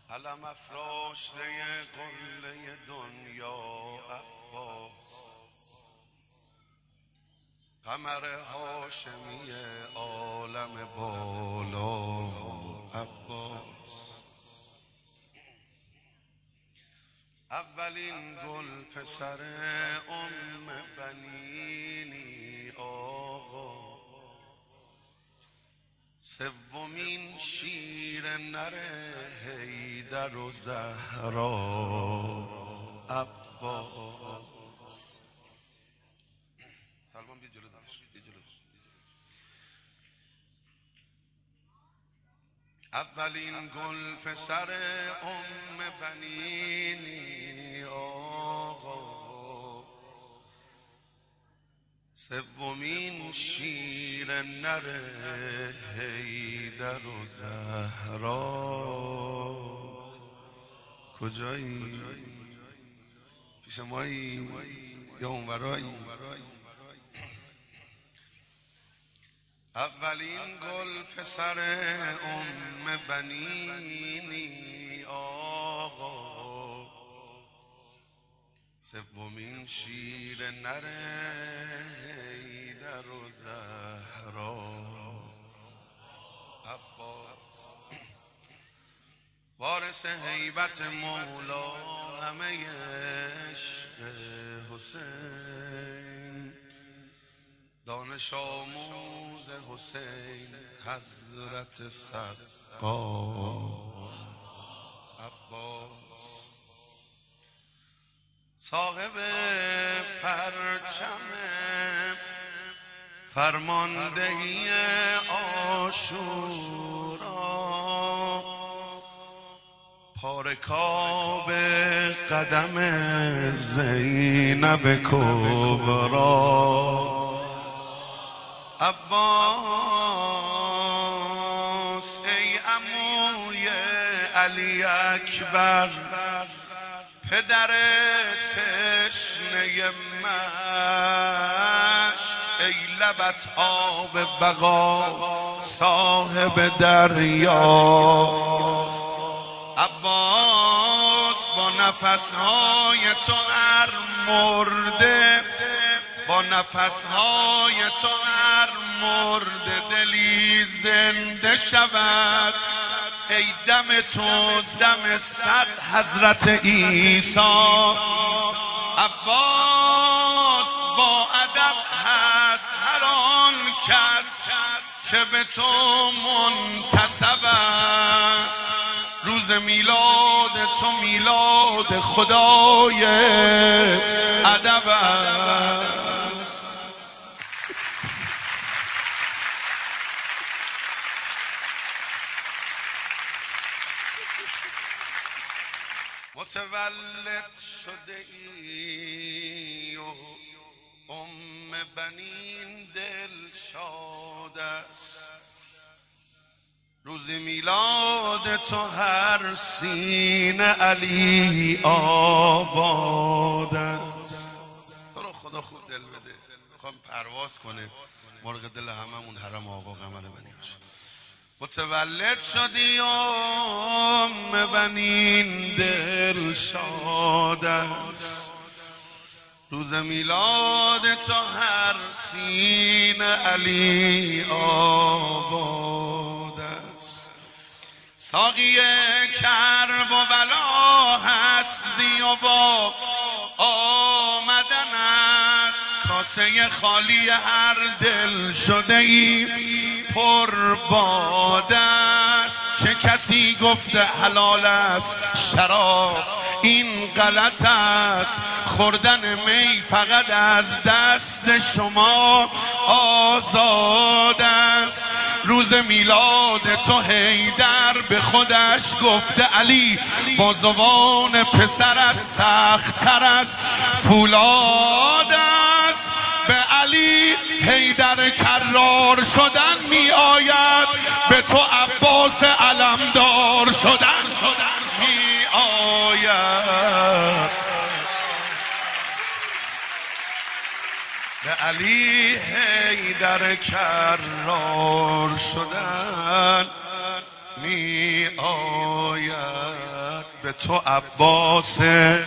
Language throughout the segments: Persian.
علم افراشته قله دنیا عباس، قمر هاشمی عالم بالا عباس. اولین گل پسر بنینی آقا، سومین شیر نر حیدر و زهرا عباس. سلمان بی جلو دارش، بی جلو. اولین گل پسر بنینی آقا، سومین شیر نر حیدر و زهرا. کجایی؟ پیش مایی یا اونورایی؟ اولین گل پسر بنینی آقا، سومین شیر نر حیدر و زهرا عباس. وارث هیبت مولا، همه عشق حسین، دانش آموز حسین حضرت سقا عباس. صاحب پرچم فرماندهی عاشورا، پارکاب قدم زینب کبرا عباس. ای عموی علی اکبر، پدر تشنه مشک، ای لبت آب بقا صاحب دریا عباس. با نفسهای تو هر مرده، با نفسهای تو هر مرده دلی زنده شود. ای دم تو دم صد حضرت عیسی عباس. با ادب هست هر آن کس که به تو منتسب است. روز میلاد تو میلاد خدای ادب است. متولد شده ای و بنین دل شاد است. روز میلاد تو هر سینه علی آباد است. تو رو خدا خوب دل بده، میخوام پرواز کنه مرغ دل هممون حرم آقا قمر بنی هاشم. متولد شدی بنین دل شاد است. روز میلاد تو هر سینه علی آباد است. ساقی کرب و بلا هستی و با آمدنت کاسه خالی هر دل شده ای پر باد است. چه کسی گفته حلال است شراب، این غلط است. خوردن می فقط از دست شما آزاد است. روز میلاد تو حیدر به خودش گفته علی، با زبان پسرت سخت تر از فولاد است. به علی حیدر کرار شدن می آید، به تو عباس علمدار شدن می آید. به علی حیدر کرار شدن می آید. به تو عباس شدن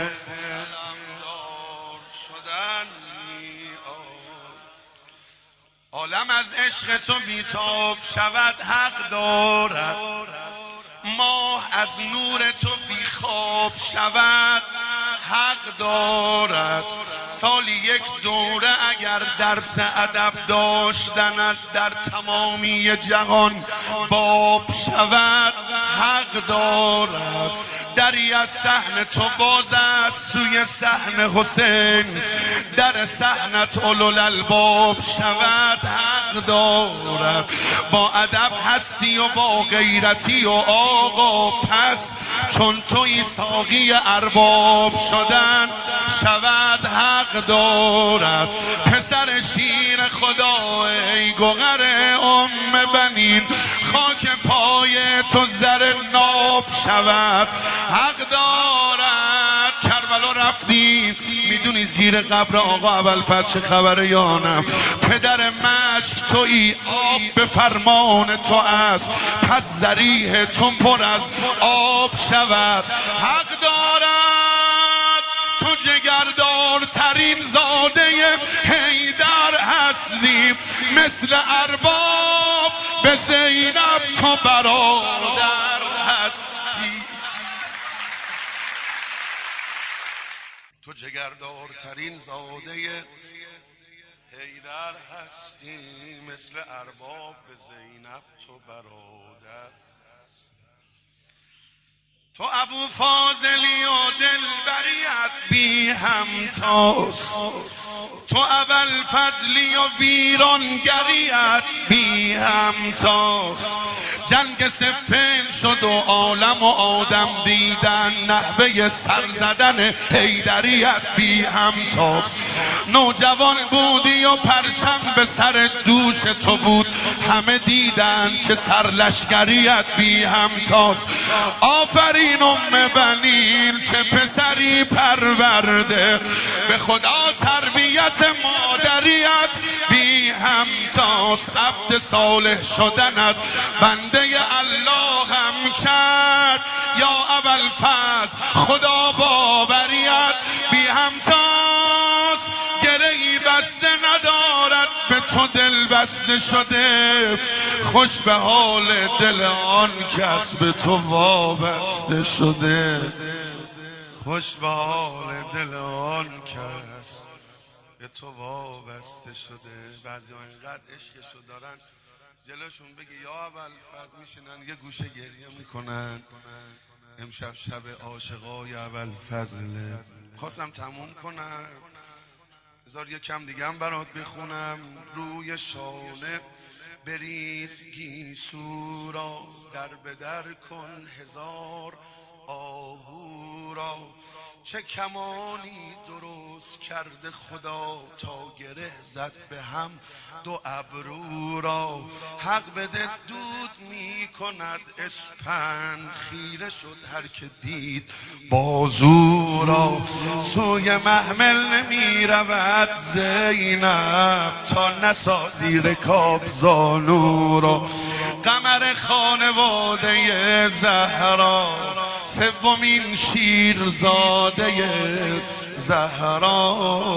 عالم از عشق تو بیتاب شود حق دارد ماه از نور تو بیخواب شود حق دارد سالی یک دوره اگر درس ادب داشتند در تمامی جهان باب شود حق دارد دری از صحن تو باز است سوی صحن حسین در صحنت اولوالالباب شود حق دارد با ادب هستی و با غیرتی و آقا پس چون توی ساقی ارباب شدن شود حق دارد پسر شیر خدا ای گوهر ام بنین خاک پای تو زر ناب شود حق دارد کربلا رفتیم میدونی زیر قبر آقا ابوالفضل چه خبره یانم پدر مشک تویی آب به فرمان تو است پس ذریح تو پر از آب شود حق دارد تو جگردارترین زاده حیدر هستی مثل ارباب به زینب تو برادر هستی تو جگردارترین زاده حیدر هستی مثل ارباب به زینب تو برادر تو ابو فاضلی و دلبریت بی همتاست تو ابوالفضلی و ویرانگریت بی همتاست جنگ صفین شد و عالم و آدم دیدن نحوه سر زدن حیدریت بی همتاست نوجوان بودی و پرچم به سر دوش تو بود همه دیدن که سرلشکریت بی همتاست آفرین ام بنین چه پسری پرورده به خدا تربیت مادریت بی همتاست عبد صالح شدنت بنده الله هم کرد یا ابوالفضل خدا باوریت بی همتاست گرهی بسته ندارد به تو دل بسته شده خوش به حال دل آن کس به تو وابسته شده خوش به حال دل آن کس به تو وابسته شده بعضی ها اینقدر عشقشو دارن جلوشون بگی یا ابوالفضل میشینن یه گوشه گریه میکنن امشب شب عاشقای ابوالفضل خواستم تموم کنم بذار یه کم دیگه هم برات بخونم روی شانه بریز گیسو را در به در کن هزار آهو را چه کمانی درست کرده خدا تا گره زد به هم دو ابرو را حق بده دود می کند اسپند خیره شد هر که دید بازو را سوی محمل نمی رود زینب تا نسازی رکاب زانو را قمر خانواده زهرا سومین شیرزاده زهرا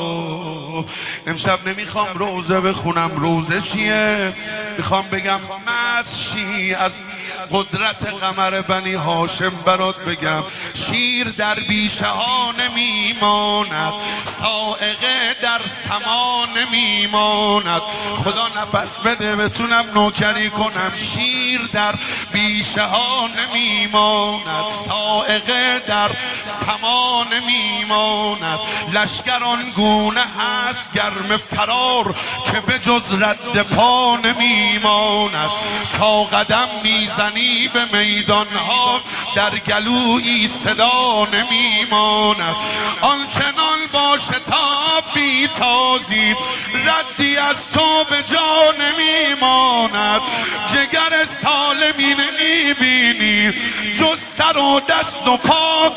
امشب نمیخوام روزه بخونم روزه چیه میخوام بگم مسشی از قدرت قمر بنی هاشم برات بگم شیر در بیشه ها نمیماند صاعقه در سما نمیماند خدا نفس بده بتونم نوکری کنم شیر در بیشه ها نمیماند صاعقه در سما نمیماند لشکر آن گونه هست گرم فرار که به جز رد پا نمیماند تا قدم میزنی به میدان ها در گلویی صدا نمیماند آنچنان با شتاب بیتازید ردی از تو به جا نمیماند جگر سالمی نمیبینی جز سر و دست و پا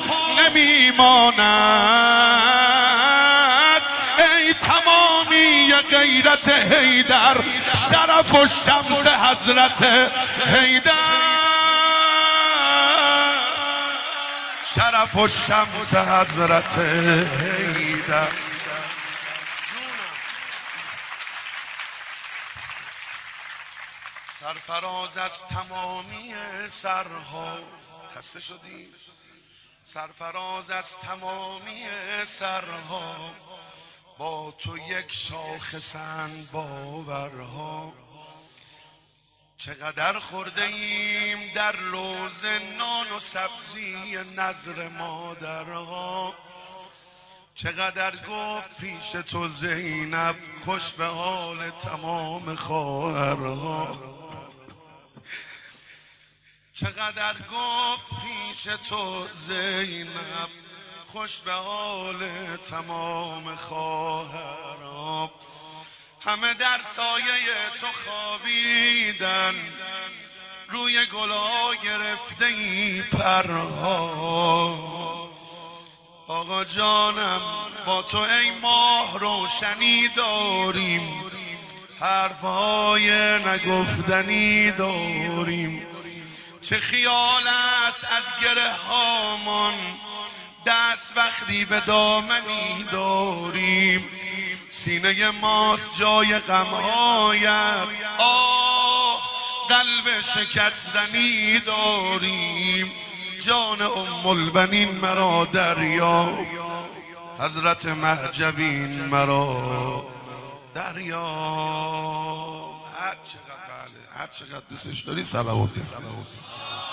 نمیماند ای تمامی غیرت حیدر شرف و شمس حضرت حیدر شرف و شمس حضرت حیدر. سرفراز از تمامی سرها، خسته شدی؟ سرفراز از تمامی سرها، با تو یک شاخسند باورها. چقدر خورده ایم در روز نان و سبزی نظر مادرها. چقدر گفت پیش تو زینب خوش به حال تمام خواهرها. چقدر گفت پیش تو زینب خوش به حال تمام خواهرها. همه در سایه تو خوابیدن، روی گلها گرفته ای پرها. آقا جانم با تو ای ماه روشنی داریم، حرفهای نگفتنی داریم. چه خیال است از گره هامان دست وقتی به دامنی داریم. سینه ماست جای غمهایت، آه قلب شکستنی داریم. جان ام البنین مرا دریا، حضرت مهجبین مرا دریا. هر چقدر دوستش داری صلوات